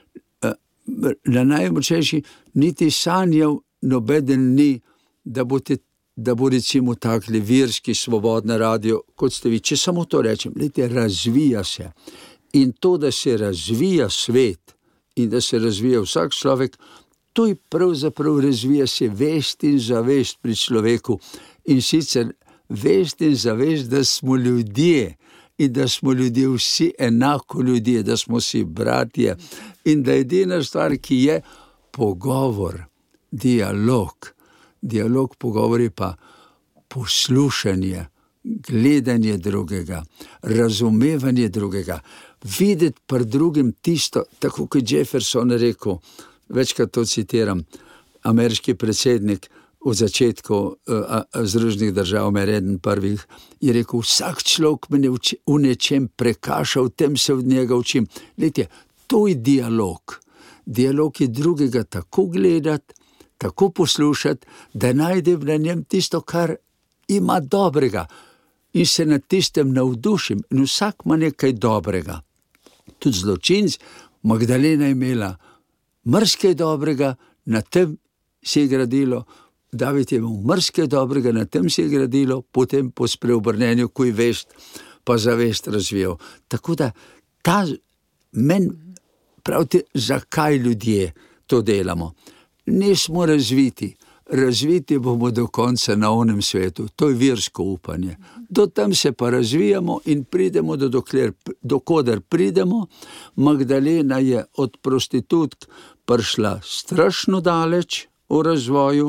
na najmočnejši, niti sanjal nobeden ni, da bo, te, da bo recimo takle verski svobodne radio, kot ste vi. Če samo to rečem, glejte, razvija se. In to, da se razvija svet in da se razvija vsak človek, to je pravzaprav razvija se vest in zavest pri človeku. In sicer vest in zavest, da smo ljudje in da smo ljudje vsi enako ljudje, da smo si bratje in da je edina stvar, ki je pogovor, dialog. Dialog, pogovor je pa poslušanje, gledanje drugega, razumevanje drugega, videti pri drugim tisto, tako kot Jefferson rekel, večkrat to citiram, ameriški predsednik v začetku uh, Združenih držav, eden prvih, je rekel, vsak človek me v nečem prekaša, v tem se od njega učim. Glejte, to je dialog. Dialog je drugega tako gledati, tako poslušati, da najdem na njem tisto, kar ima dobrega in se nad tistem navdušim. In vsak ima nekaj dobrega. Tudi zločinc, Magdalena je imela marsikaj dobrega, na tem se je gradilo, David je imel marsikaj dobrega, na tem se je gradilo, potem po spreobrnenju, ko je vest, pa zavest razvijal. Tako da ta men, pravite, zakaj ljudje to delamo? Nismo razviti. Razviti bomo do konca na onem svetu. To je versko upanje. Do tam se pa razvijamo in pridemo do dokler, dokoder pridemo. Magdalena je od prostitutk prišla strašno daleč v razvoju,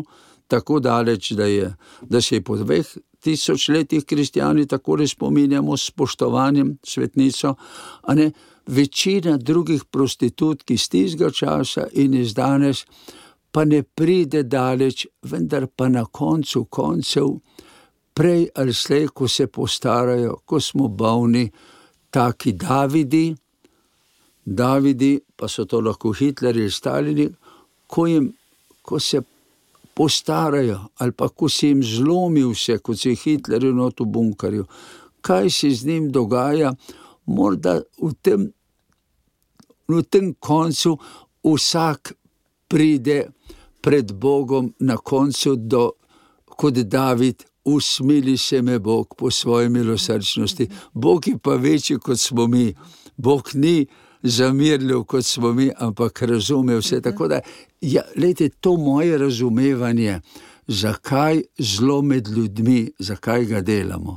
tako daleč, da, je, da se je po dveh tisoč letih kristijani takole spominjamo s spoštovanjem svetnico, a ne, večina drugih prostitutk iz tistega časa in iz danes pa ne pride daleč, vendar pa na koncu koncev, prej ali slej, ko se postarajo, ko smo bolni, taki Davidi, Davidi, pa so to lahko Hitlerji ali Stalini, ko, jim, ko se postarajo, ali pa ko se jim zlomi vse, kot se je Hitlerju not v bunkarju, kaj se z njim dogaja, morda v tem, v tem koncu vsak pride pred Bogom na koncu do, kot David, usmili se me Bog po svoji milosrčnosti. Bog je pa večji, kot smo mi. Bog ni zamirljiv, kot smo mi, ampak razume vse. Tako da, ja, lejte, to moje razumevanje, zakaj zlo med ljudmi, zakaj ga delamo.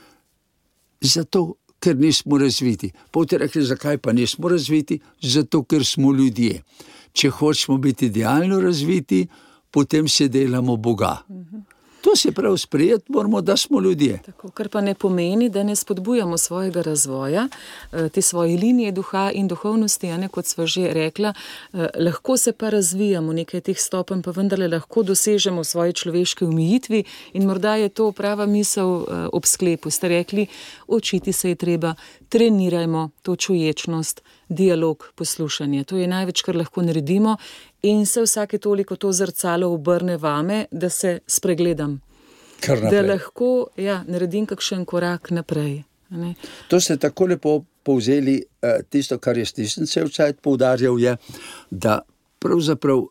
Zato, ker nismo razviti. Boste rekli, zakaj pa nismo razviti? Zato, ker smo ljudje. Če hočemo biti idealno razviti, potem se delamo Boga. To se prav sprejeti moramo, da smo ljudje. Tako, kar pa ne pomeni, da ne spodbujamo svojega razvoja, te svoje linije duha in duhovnosti, a ne, kot sva že rekla, lahko se pa razvijamo nekaj teh stopenj, pa vendarle lahko dosežemo svoje človeške omejitvi in morda je to prava misel ob sklepu. Ste rekli, učiti se je treba, trenirajmo to čuječnost, dialog, poslušanje. To je največ, kar lahko naredimo in se vsake toliko to zrcalo obrne vame, da se spregledam. Da lahko ja, naredim kakšen korak naprej. Ne? To ste tako lepo povzeli, tisto, kar je Stisn cel čas poudarjal, je, da pravzaprav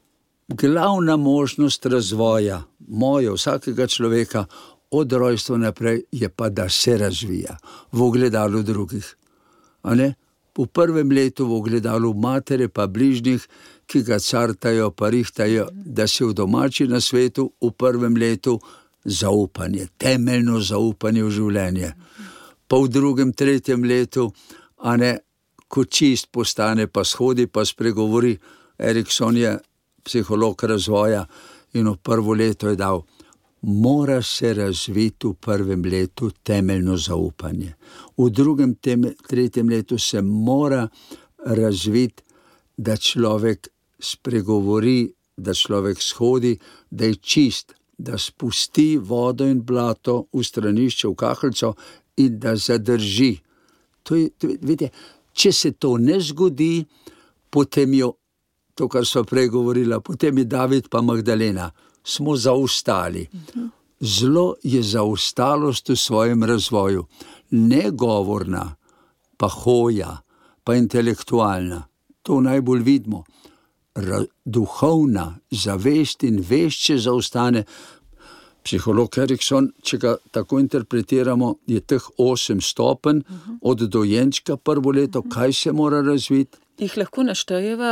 glavna možnost razvoja moje, vsakega človeka od rojstva naprej je pa, da se razvija v ogledalu drugih. A ne? V prvem letu v ogledalu matere pa bližnjih, ki ga cartajo, pa rihtajo, da se v domači na svetu v prvem letu zaupanje, temeljno zaupanje v življenje. Pa v drugem, tretjem letu, a ne, ko čist postane, pa shodi, pa spregovori. Erikson je psiholog razvoja in v prvo leto je dal, mora se razviti v prvem letu temeljno zaupanje. V drugem, tem, tretjem letu se mora razviti, da človek spregovori, da človek shodi, da je čist, da spusti vodo in blato v stranišče, v kahljico in da zadrži. To je, to, vidite, če se to ne zgodi, potem jo, to, kar sva prej govorila, potem je David pa Magdalena, smo zaostali. Zlo je zaostalost v svojem razvoju. Negovorna, pa hoja, pa intelektualna. To najbolj vidimo. Ra- duhovna zavest in vešče zaostane. Psiholog Erikson, če ga tako interpretiramo, je teh osem stopenj, od dojenčka prvo leto, kaj se mora razviti? Jih lahko naštejeva,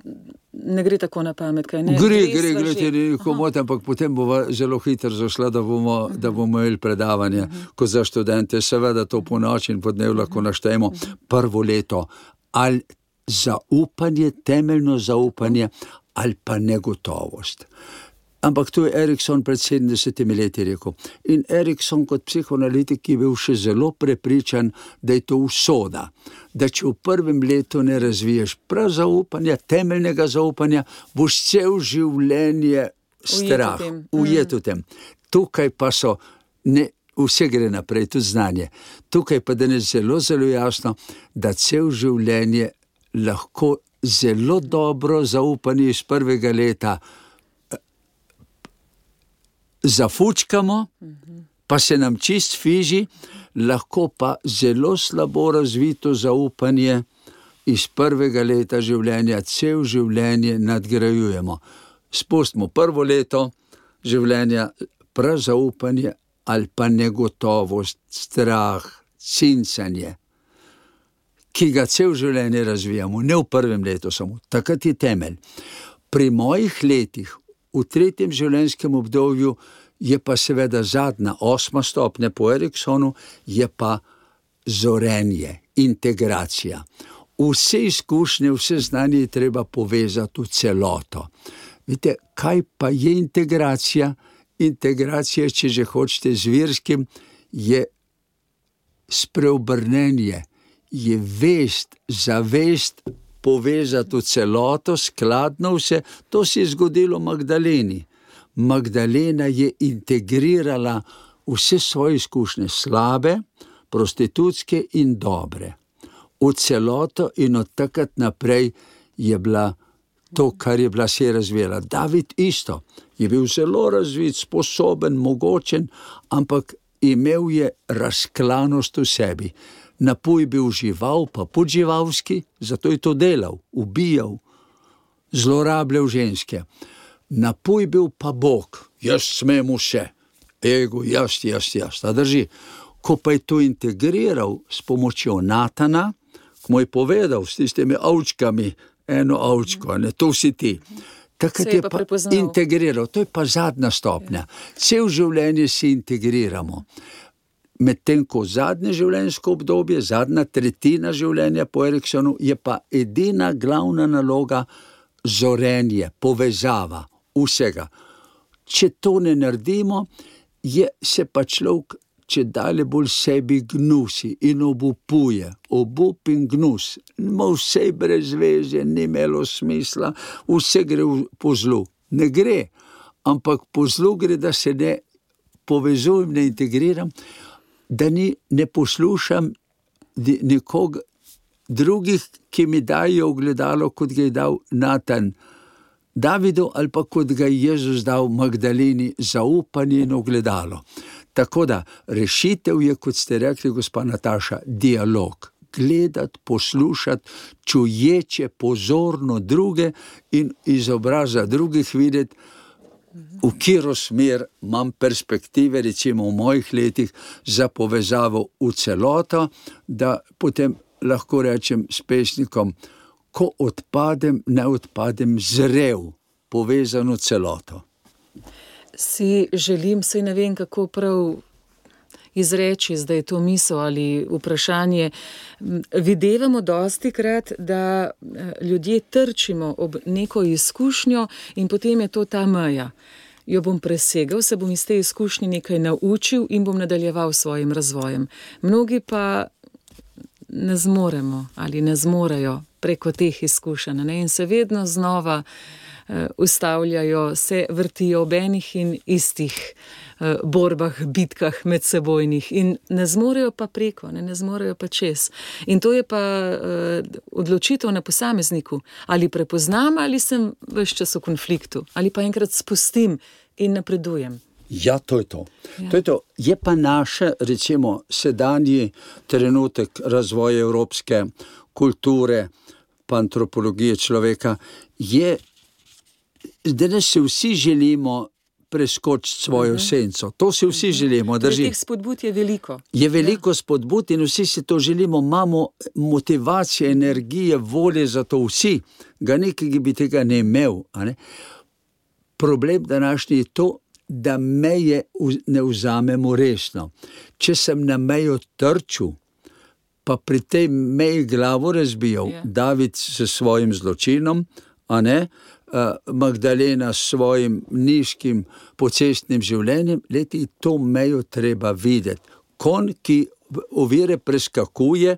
ne gre tako na pamet, kaj ne? Gre, gre, gre, gre, ampak potem bova zelo hitro zašla, da bomo, da bomo imeli predavanje, kot za študente, seveda to po noč in po dnev lahko naštejemo prvo leto. Ali zaupanje, temeljno zaupanje, ali pa negotovost. Ampak to je Erikson pred sedemdesetimi leti rekel. In Erikson kot psihoanalitik je bil še zelo prepričan, da je to usoda. Da če v prvem letu ne razviješ prav zaupanja, temeljnega zaupanja, boš cel življenje strah, ujet v tem. Tukaj pa so, ne, vse gre naprej, tudi znanje. Tukaj pa danes zelo, zelo jasno, da cel življenje lahko zelo dobro zaupanje iz prvega leta zafučkamo, pa se nam čist fiži, lahko pa zelo slabo razvito zaupanje iz prvega leta življenja, cel življenje nadgrajujemo. Spustimo prvo leto življenja, prav zaupanje ali pa negotovost, strah, cincanje, ki ga cel življenje razvijamo, ne v prvem letu samo, takrat je temelj. Pri mojih letih, v tretjem življenjskem obdobju, je pa seveda zadnja, osma stopnja po Eriksonu, je pa zorenje, integracija. Vse izkušnje, vse znanje je treba povezati v celoto. Vidite, kaj pa je integracija? Integracija, če že hočete z verskim, je spreobrnenje, je vest, zavest povezati v celoto, skladno vse. To se je zgodilo Magdaleni. Magdalena je integrirala vse svoje izkušnje, slabe, prostitutske in dobre, v celoto, in od takrat naprej je bila to, kar je bila se razvijala. David isto, je bil zelo razvit, sposoben, mogočen, ampak imel je razklanost v sebi. Napoj bil žival, pa podživalski, zato je to delal, ubijal, zlorabljal ženske. Napoj bil pa Bog, jaz smem vse, ego, jaz, jaz, jaz, ta drži. Ko pa je to integriral s pomočjo Natana, ko mu je povedal s tistimi ovčkami, eno ovčko, ne, to si ti. Takrat je, je pa, pa integriral, to je pa zadnja stopnja. Cel življenje si integriramo. Medtem ko zadnje življenjsko obdobje, zadnja tretjina življenja po Eriksonu, je pa edina glavna naloga zorenje, povezava vsega. Če to ne naredimo, je se pa človek če dalje bolj sebi gnusi in obupuje, obup in gnus, ima vse brez veze, ni imelo smisla, vse gre po zlu. Ne gre, ampak po zlu gre, da se ne povezujem, ne integriram, da ni, ne poslušam nikoga drugih, ki mi dajo ogledalo, kot ga je dal Natan Davidu, ali pa kot ga je Jezus dal Magdaleni, zaupanje in ogledalo. Tako da rešitev je, kot ste rekli, gospa Nataša, dialog. Gledati, poslušati, čuječe, pozorno druge in iz obraza drugih videti, v katero smer imam perspektive, recimo v mojih letih, za povezavo v celoto, da potem lahko rečem s pesnikom, ko odpadem, ne odpadem zrel, povezano celoto. Si želim, saj ne vem, kako prav izreči, zdaj je to misel ali vprašanje. Videvamo dostikrat, da ljudje trčimo ob neko izkušnjo in potem je to ta meja. Jo bom presegal, se bom iz te izkušnje nekaj naučil in bom nadaljeval s svojim razvojem. Mnogi pa ne zmoremo ali ne zmorejo preko teh izkušenj, ne? In se vedno znova ustavljajo, se vrtijo ob enih in istih borbah, bitkah medsebojnih in ne zmorejo pa preko, ne, ne zmorejo pa čez. In to je pa odločitev na posamezniku, ali prepoznam, ali sem ves čas v konfliktu, ali pa enkrat spustim in napredujem. Ja, to je to. Ja. To je to. Je pa naše, recimo, sedanji trenutek razvoja evropske kulture, pa antropologije človeka, je, da se vsi želimo preskočiti svojo uh-huh. senco. To si vsi uh-huh. želimo. Drži. Teh spodbud je veliko. Je veliko ja. spodbud in vsi si to želimo. Imamo motivacije, energije, volje za to vsi. Ga nekaj bi tega ne imel. A ne? Problem današnji je to, da meje ne vzamemo resno. Če sem na mejo trčil, pa pri tej meji glavo razbijal, yeah. David s svojim zločinom, a ne, uh, Magdalena s svojim nizkim pocestnim življenjem, leti, to mejo treba videti. Kon, ki ovire preskakuje,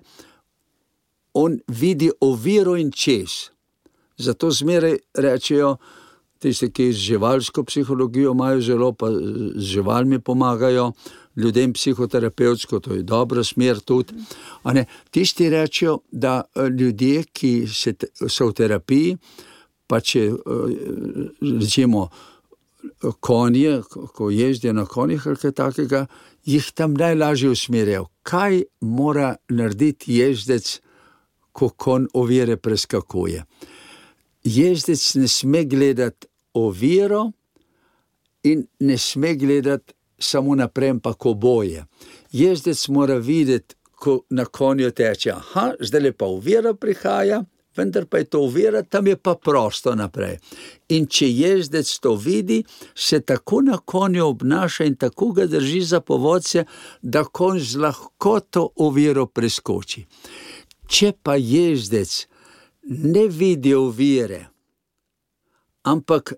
on vidi oviro in čez. Zato zmeraj rečejo, tisti, ki z živalsko psihologijo imajo zelo, pa z živalmi pomagajo, ljudem psihoterapevtsko, to je dobra smer tudi. A ne, tisti rečejo, da ljudje, ki se, so v terapiji, pa če recimo konje, ko jezdijo na konjih ali kaj takega, jih tam najlažje usmerjajo. Kaj mora narediti jezdec, ko konj ovire preskakuje? Jezdec ne sme gledati oviro in ne sme gledati samo naprej, pa ko boje. Jezdec mora videti, ko na konju teče, aha, zdaj pa ovira prihaja, vendar pa je to ovira, tam je pa prosto naprej. In če jezdec to vidi, se tako na konju obnaša in tako ga drži za povodce, da konj z lahkoto oviro preskoči. Če pa jezdec ne vidi ovire, ampak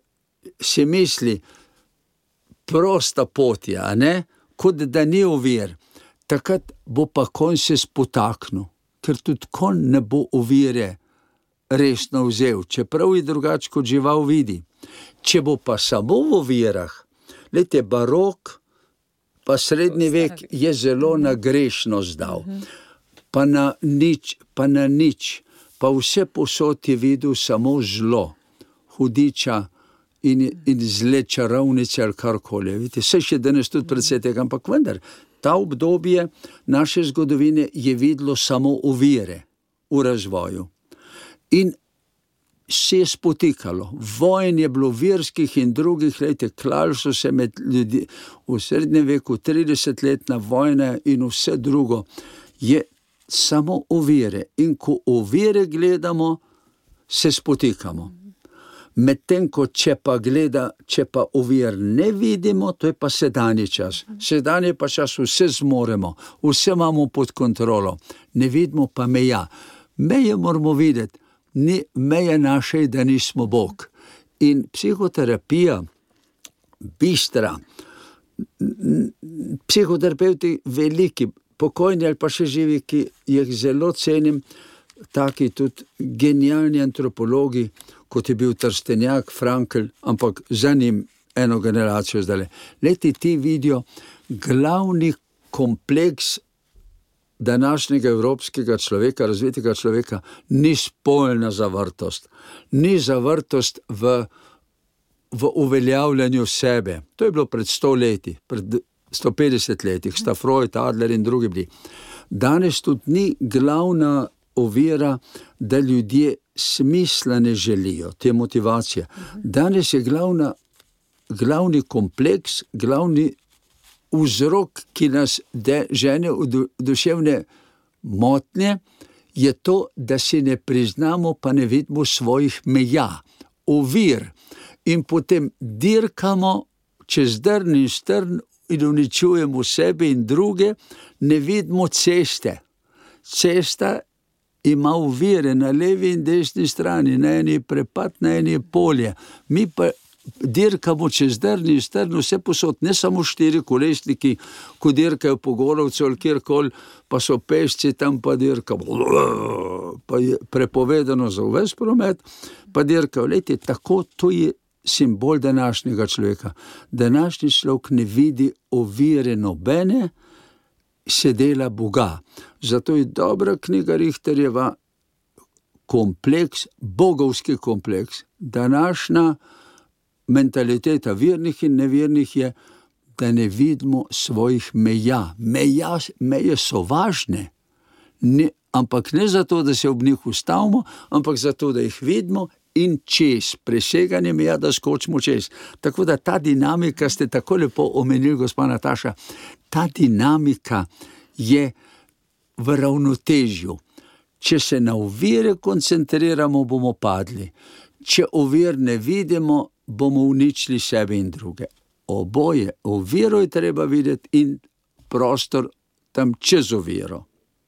si misli, prosta pot je, a ne, kot da ni ovir, takrat bo pa konj se spotaknil, ker tudi konj ne bo ovire resno vzel, čeprav je drugače kot žival vidi. Če bo pa samo v ovirah, lejte, barok, pa srednji vek je zelo na grešnost dal, pa na nič, pa na nič, pa vse posod je videl samo zlo, hudiča in, in zle čarovnice ali karkoli. Vidite, vse še danes tudi predvsej tega, ampak vendar, ta obdobje naše zgodovine je videlo samo ovire v razvoju. In se je spotikalo. Vojn je bilo verskih in drugih, lejte, klali so se med ljudi. V srednjem veku tridesetletna vojna in vse drugo je samo ovire. In ko ovire gledamo, se spotikamo. Medtem ko če pa gleda, če pa ovir ne vidimo, to je pa sedanji čas. Sedanji pa čas vse zmoremo, vse imamo pod kontrolo, ne vidimo pa meja. Meje moramo videti. Ni, meje naše, da nismo Bog. In psihoterapija, bistra, psihoterapeuti veliki, pokojni ali pa še živi, ki jih zelo cenim, taki tudi genialni antropologi, kot je bil Trstenjak, Frankl, ampak za njim eno generacijo zdaj. Leti ti vidijo glavni kompleks današnjega evropskega človeka, razvitega človeka, ni spolna zavrtost, ni zavrtost v, v uveljavljanju sebe. To je bilo pred sto leti, pred sto petdeset letih, sta Freud, Adler in drugi bili. Danes tudi ni glavna ovira, da ljudje smisla ne želijo, te motivacije. Danes je glavna, glavni kompleks, glavni vzrok, ki nas de, žene v duševne motnje, je to, da si ne priznamo, pa ne vidimo svojih meja, ovir, in potem dirkamo čez drn in strn in uničujemo sebe in druge, ne vidimo ceste. Cesta ima ovire na levi in desni strani, na eni je prepad, na eni je polje. Mi pa dirkamo čez drn in strn, vse posod, ne samo štiri kolesniki, ko dirkajo po Gorovcu ali kjerkoli, pa so pešci tam, pa dirkajo, pa je prepovedano za ves promet, pa dirkajo. Lejte, tako to je simbol današnjega človeka. Današnji človek ne vidi ovire nobene, se dela Boga. Zato je dobra knjiga Richterjeva kompleks, bogovski kompleks. Današnja mentaliteta vernih in nevernih je, da ne vidimo svojih meja. Meja, meje so važne, ne, ampak ne zato, da se ob njih ustavimo, ampak zato, da jih vidimo in čez, preseganje meja, da skočimo čez. Tako da ta dinamika, ste tako lepo omenili, gospa Nataša, ta dinamika je v ravnotežju. Če se na ovire koncentriramo, bomo padli. Če ovir ne vidimo, bomo uničili sebe in druge. Oboje, oviro je treba videti in prostor tam čez oviro.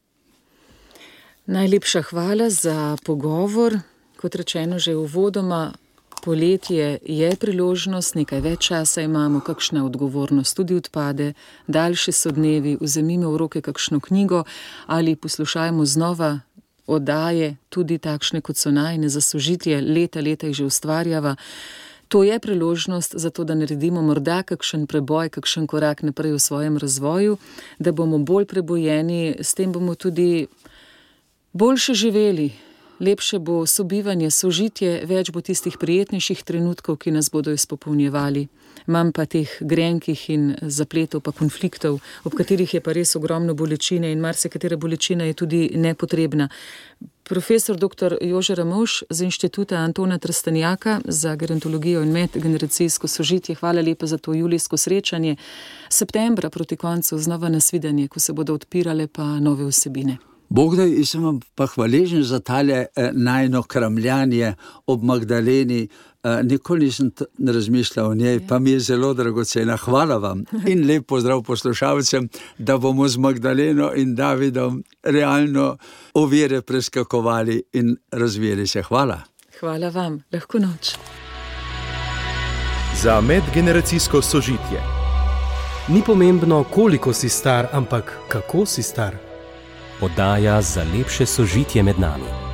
Najlepša hvala za pogovor. Kot rečeno že uvodoma, poletje je priložnost, nekaj več časa imamo, kakšna odgovornost tudi odpade, daljši so dnevi, vzemimo v roke kakšno knjigo ali poslušajmo znova oddaje, tudi takšne, kot so najine za sožitje, leta, leta jih že ustvarjava. To je priložnost za to, da naredimo morda kakšen preboj, kakšen korak naprej v svojem razvoju, da bomo bolj prebojeni, s tem bomo tudi boljše živeli. Lepše bo sobivanje, sožitje, več bo tistih prijetnejših trenutkov, ki nas bodo izpopolnjevali. Manj pa teh grenkih in zapletov pa konfliktov, ob katerih je pa res ogromno bolečine in marsikatera bolečina je tudi nepotrebna. Profesor doktor Jože Ramovš z Inštituta Antona Trstenjaka za gerontologijo in medgeneracijsko sožitje. Hvala lepa za to julijsko srečanje. Septembra proti koncu znova nasvidenje, ko se bodo odpirale pa nove vsebine. Bogdaj, jaz sem vam pa hvaležen za tale eh, najno kramljanje ob Magdaleni. Eh, nikoli nisem t- razmišljal o njej, pa mi je zelo dragocena. Hvala vam in lep pozdrav poslušalcem, da bomo z Magdaleno in Davidom realno ovire preskakovali in razvijali se. Hvala. Hvala vam. Lahko noč. za medgeneracijsko sožitje. Ni pomembno, koliko si star, ampak kako si star. Oddaja za lepše sožitje med nami.